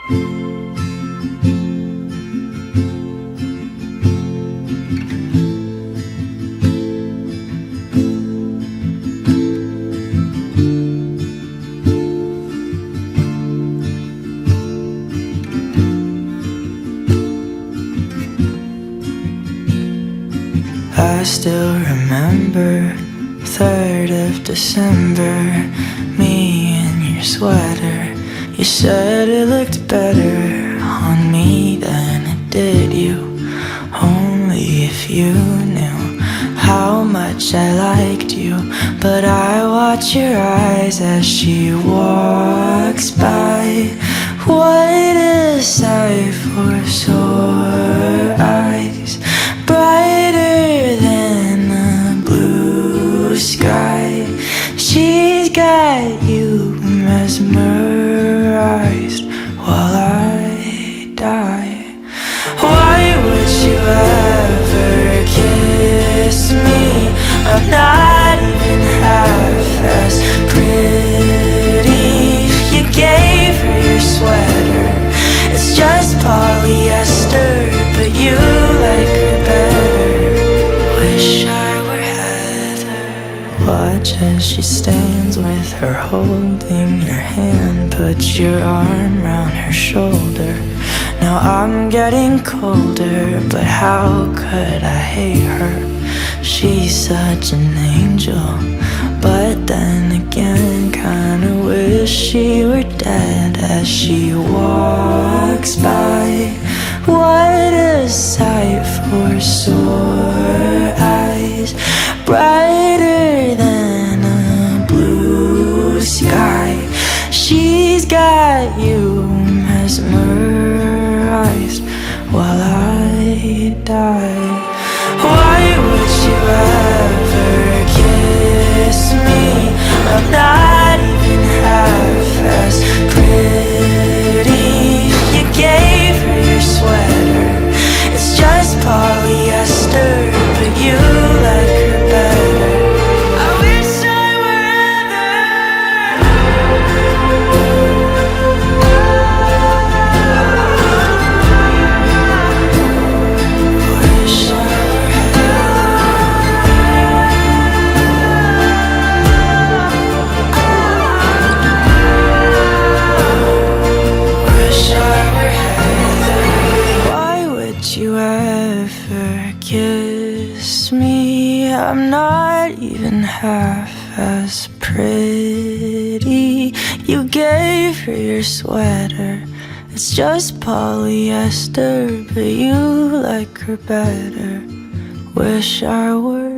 I still remember 3rd of December, me in your sweater. You said it looked better on me than it did you. Only if you knew how much I liked you. But I watch your eyes as she walks by. What a sight for sore eyes, brighter than the blue sky. She's got you mesmerized while I die. Why would you ever kiss me? I'm not even half as pretty. You gave her your sweater, it's just polyester, but you like her better. Wish I were Heather. Watch as she stands with her holding your hand, put your arm round her shoulder. Now I'm getting colder, but how could I hate her? She's such an angel, but then again kinda wish she were dead as she walks by. What a sight for sore eyes, brighter than a blue sky. She's got you mesmerized while I die. Why would you ever kiss me? I'm not even half as pretty. You gave her your sweater, it's just polyester, but you like her better. I wish I were Wish I you ever kiss me? I'm not even half as pretty. You gave her your sweater, it's just polyester, but you like her better. Wish I were